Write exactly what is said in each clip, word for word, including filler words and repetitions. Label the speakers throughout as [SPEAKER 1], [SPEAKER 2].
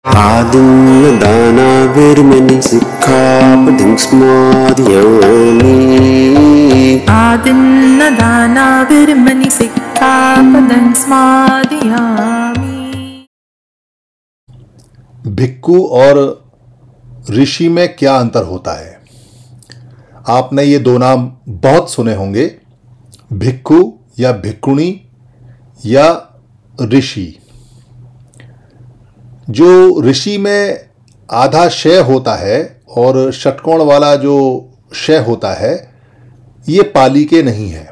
[SPEAKER 1] आदिन्न दानाविर्मणि सिक्खापदं स्मादयामि
[SPEAKER 2] आदिन्नदानाविर्मणि सिक्खापदं स्मादयामि।
[SPEAKER 3] भिक्खु और ऋषि में क्या अंतर होता है? आपने ये दो नाम बहुत सुने होंगे, भिक्खु या भिक्खुणी या ऋषि। जो ऋषि में आधा शय होता है और षटकोण वाला जो शय होता है, ये पाली के नहीं है।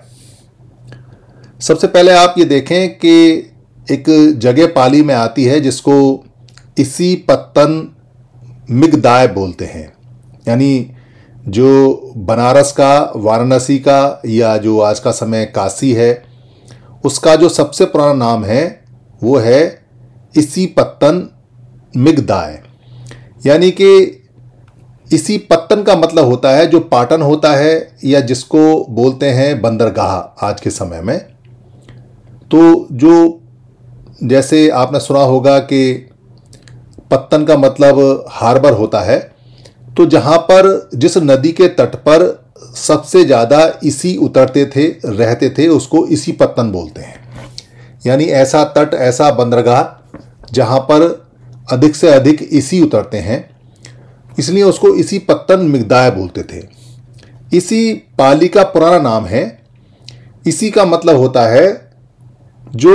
[SPEAKER 3] सबसे पहले आप ये देखें कि एक जगह पाली में आती है जिसको इसी पत्तन मिगदाय बोलते हैं, यानी जो बनारस का, वाराणसी का या जो आज का समय काशी है, उसका जो सबसे पुराना नाम है वो है इसी पत्तन मिगदाय। यानी कि इसी पत्तन का मतलब होता है जो पाटन होता है या जिसको बोलते हैं बंदरगाह आज के समय में। तो जो जैसे आपने सुना होगा कि पत्तन का मतलब हार्बर होता है, तो जहाँ पर जिस नदी के तट पर सबसे ज़्यादा इसी उतरते थे, रहते थे, उसको इसी पत्तन बोलते हैं। यानी ऐसा तट, ऐसा बंदरगाह जहाँ पर अधिक से अधिक इसी उतरते हैं, इसलिए उसको इसी पत्तन मिगदाय बोलते थे। इसी पाली का पुराना नाम है। इसी का मतलब होता है जो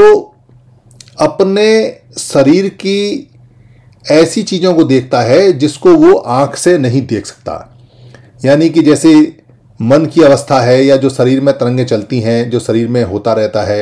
[SPEAKER 3] अपने शरीर की ऐसी चीज़ों को देखता है जिसको वो आँख से नहीं देख सकता। यानी कि जैसे मन की अवस्था है या जो शरीर में तरंगें चलती हैं, जो शरीर में होता रहता है,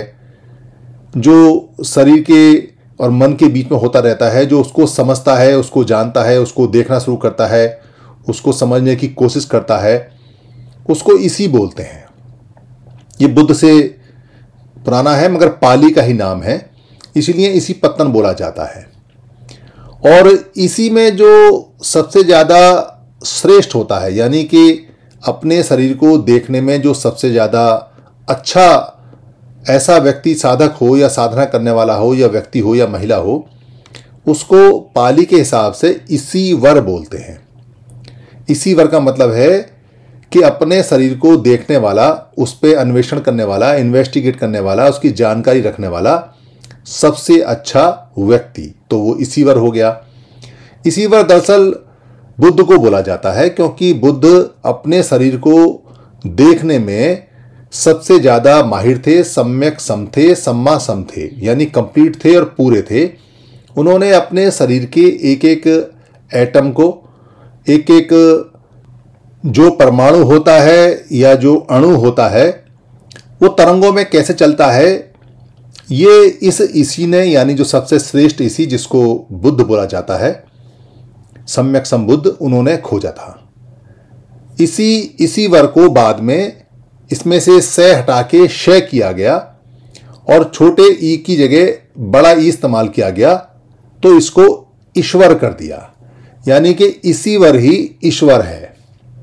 [SPEAKER 3] जो शरीर के और मन के बीच में होता रहता है, जो उसको समझता है, उसको जानता है, उसको देखना शुरू करता है, उसको समझने की कोशिश करता है, उसको इसी बोलते हैं। ये बुद्ध से पुराना है मगर पाली का ही नाम है, इसलिए इसी पत्तन बोला जाता है। और इसी में जो सबसे ज़्यादा श्रेष्ठ होता है, यानी कि अपने शरीर को देखने में जो सबसे ज़्यादा अच्छा ऐसा व्यक्ति, साधक हो या साधना करने वाला हो या व्यक्ति हो या महिला हो, उसको पाली के हिसाब से इसी वर बोलते हैं। इसी वर का मतलब है कि अपने शरीर को देखने वाला, उस पर अन्वेषण करने वाला, इन्वेस्टिगेट करने वाला, उसकी जानकारी रखने वाला सबसे अच्छा व्यक्ति, तो वो इसी वर हो गया। इसी वर दरअसल बुद्ध को बोला जाता है क्योंकि बुद्ध अपने शरीर को देखने में सबसे ज़्यादा माहिर थे, सम्यक सम थे, सम्मा सम थे, यानी कंप्लीट थे और पूरे थे। उन्होंने अपने शरीर के एक एक एटम को, एक एक जो परमाणु होता है या जो अणु होता है, वो तरंगों में कैसे चलता है, ये इस इसी ने, यानी जो सबसे श्रेष्ठ इसी जिसको बुद्ध बोला जाता है, सम्यक सम बुद्ध, उन्होंने खोजा था। इसी इसी वर को बाद में इसमें से स हटा के श किया गया और छोटे ई की जगह बड़ा ई इस्तेमाल किया गया, तो इसको ईश्वर कर दिया। यानी कि इसी वर ही ईश्वर है।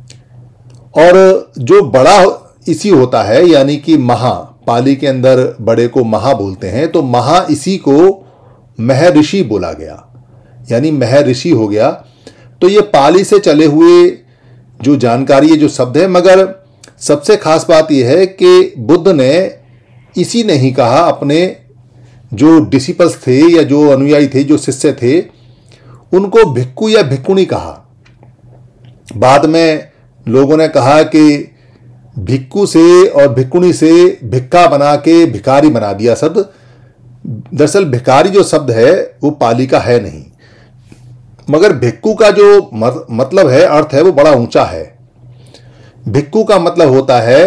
[SPEAKER 3] और जो बड़ा इसी होता है, यानी कि महा, पाली के अंदर बड़े को महा बोलते हैं, तो महा इसी को महर्षि बोला गया, यानी महर्षि हो गया। तो ये पाली से चले हुए जो जानकारी है, जो शब्द है, मगर सबसे खास बात यह है कि बुद्ध ने इसी ने ही कहा, अपने जो डिसिपल्स थे या जो अनुयायी थे, जो शिष्य थे, उनको भिक्खु या भिक्खुणी कहा। बाद में लोगों ने कहा कि भिक्खु से और भिक्खुणी से भिक्खा बना के भिखारी बना दिया शब्द। दरअसल भिखारी जो शब्द है वो पाली का है नहीं, मगर भिक्खु का जो मतलब है, अर्थ है, वो बड़ा ऊंचा है। भिक्खु का मतलब होता है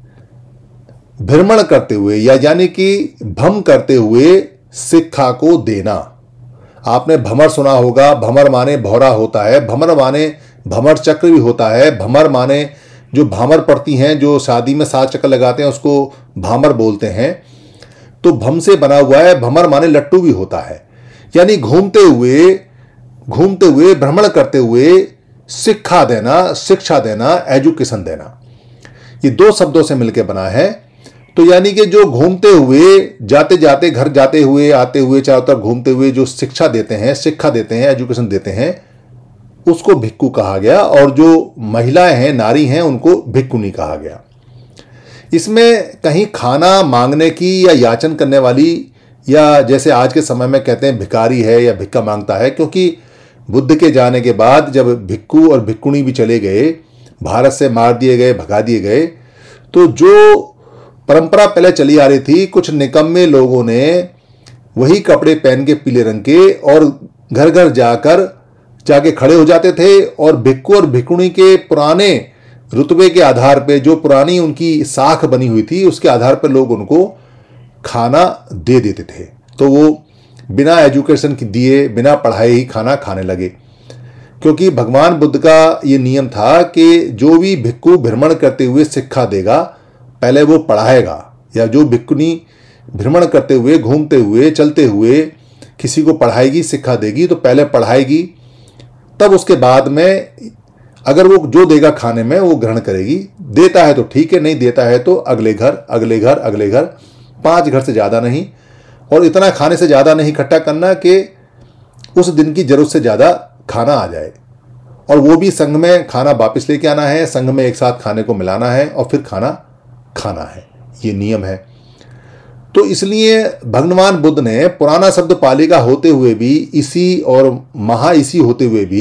[SPEAKER 3] भ्रमण करते हुए, या यानी कि भ्रम करते हुए शिक्षा को देना। आपने भमर सुना होगा, भमर माने भौरा होता है, भमर माने भमर चक्र भी होता है। भमर माने जो भामर पड़ती हैं, जो शादी में सात चक्कर लगाते हैं, उसको भामर बोलते हैं। तो भम से बना हुआ है। भमर माने लट्टू भी होता है, यानी घूमते हुए घूमते हुए भ्रमण करते हुए शिक्षा देना, शिक्षा देना, एजुकेशन देना। ये दो शब्दों से मिलकर बना है। तो यानी कि जो घूमते हुए जाते जाते घर जाते हुए आते हुए चारों तरफ घूमते हुए जो शिक्षा देते हैं, शिक्षा देते हैं, एजुकेशन देते हैं, उसको भिक्खु कहा गया। और जो महिलाएं हैं, नारी हैं, उनको भिक्खुनी कहा गया। इसमें कहीं खाना मांगने की या याचन करने वाली, या जैसे आज के समय में कहते हैं भिखारी है या भिक्खा मांगता है, क्योंकि बुद्ध के जाने के बाद जब भिक्खु और भिक्खुणी भी चले गए, भारत से मार दिए गए, भगा दिए गए, तो जो परंपरा पहले चली आ रही थी, कुछ निकम्मे लोगों ने वही कपड़े पहन के पीले रंग के और घर घर जाकर जाके खड़े हो जाते थे और भिक्खु और भिक्खुणी के पुराने रुतबे के आधार पे, जो पुरानी उनकी साख बनी हुई थी, उसके आधार पर लोग उनको खाना दे देते थे। तो वो बिना एजुकेशन की दिए, बिना पढ़ाए ही खाना खाने लगे, क्योंकि भगवान बुद्ध का ये नियम था कि जो भी भिक्खु भ्रमण करते हुए शिक्षा देगा, पहले वो पढ़ाएगा, या जो भिक्खुनी भ्रमण करते हुए, घूमते हुए, चलते हुए किसी को पढ़ाएगी, शिक्षा देगी, तो पहले पढ़ाएगी, तब उसके बाद में अगर वो जो देगा खाने में वो ग्रहण करेगी। देता है तो ठीक है, नहीं देता है तो अगले घर, अगले घर, अगले घर, पांच घर से ज़्यादा नहीं, और इतना खाने से ज़्यादा नहीं इकट्ठा करना कि उस दिन की जरूरत से ज़्यादा खाना आ जाए। और वो भी संघ में खाना वापस लेके आना है, संघ में एक साथ खाने को मिलाना है और फिर खाना खाना है, ये नियम है। तो इसलिए भगवान बुद्ध ने पुराना शब्द पाली का होते हुए भी, इसी और महा इसी होते हुए भी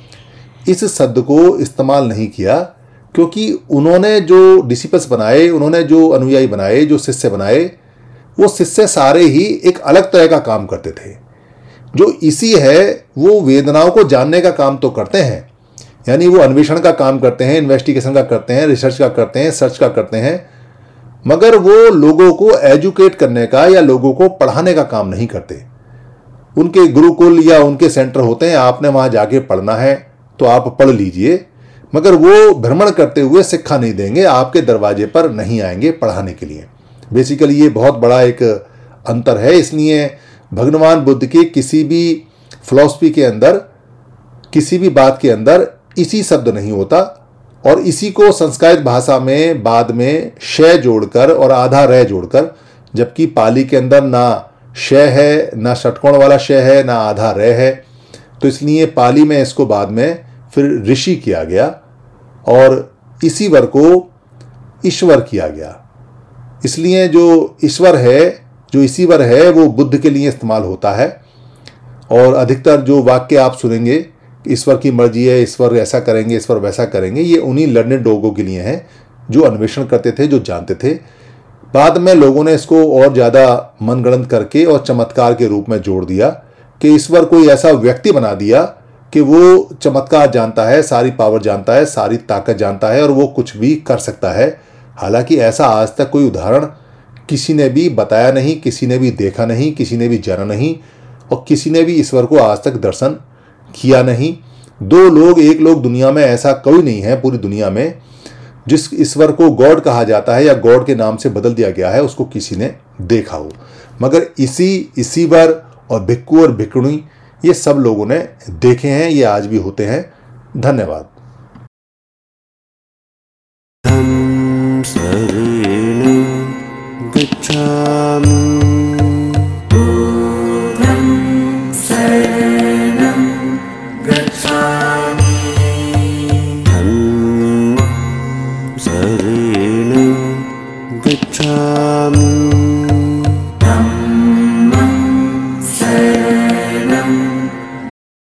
[SPEAKER 3] इस शब्द को इस्तेमाल नहीं किया, क्योंकि उन्होंने जो डिसिपल्स बनाए, उन्होंने जो अनुयायी बनाए, जो शिष्य बनाए, वो शिष्य सारे ही एक अलग तरह का काम करते थे। जो इसी है वो वेदनाओं को जानने का काम तो करते हैं, यानी वो अन्वेषण का काम करते हैं, इन्वेस्टिगेशन का करते हैं, रिसर्च का करते हैं, सर्च का करते हैं, मगर वो लोगों को एजुकेट करने का या लोगों को पढ़ाने का काम नहीं करते। उनके गुरुकुल या उनके सेंटर होते हैं, आपने वहां जाके पढ़ना है तो आप पढ़ लीजिए, मगर वो भ्रमण करते हुए शिक्षा नहीं देंगे, आपके दरवाजे पर नहीं आएंगे पढ़ाने के लिए। बेसिकली ये बहुत बड़ा एक अंतर है। इसलिए भगवान बुद्ध के किसी भी फिलॉसफी के अंदर, किसी भी बात के अंदर इसी शब्द नहीं होता, और इसी को संस्कृत भाषा में बाद में शय जोड़कर और आधा रह जोड़कर, जबकि पाली के अंदर ना शय है, ना षटकोण वाला शय है, ना आधा रह है, तो इसलिए पाली में इसको बाद में फिर ऋषि किया गया और इसी वर को ईश्वर किया गया। इसलिए जो ईश्वर है, जो इसी वर है, वो बुद्ध के लिए इस्तेमाल होता है। और अधिकतर जो वाक्य आप सुनेंगे, ईश्वर की मर्जी है, ईश्वर ऐसा करेंगे, ईश्वर वैसा करेंगे, ये उन्हीं लर्नेड लोगों के लिए हैं जो अन्वेषण करते थे, जो जानते थे। बाद में लोगों ने इसको और ज़्यादा मनगढ़ंत करके और चमत्कार के रूप में जोड़ दिया कि ईश्वर कोई ऐसा व्यक्ति बना दिया कि वो चमत्कार जानता है, सारी पावर जानता है, सारी ताकत जानता है और वो कुछ भी कर सकता है। हालांकि ऐसा आज तक कोई उदाहरण किसी ने भी बताया नहीं, किसी ने भी देखा नहीं, किसी ने भी जाना नहीं, और किसी ने भी ईश्वर को आज तक दर्शन किया नहीं। दो लोग, एक लोग दुनिया में ऐसा कोई नहीं है पूरी दुनिया में जिस ईश्वर को गॉड कहा जाता है या गॉड के नाम से बदल दिया गया है, उसको किसी ने देखा हो। मगर इसी ईश्वर और भिक्खु और भिक्खुणी, ये सब लोगों ने देखे हैं, ये आज भी होते हैं। धन्यवाद।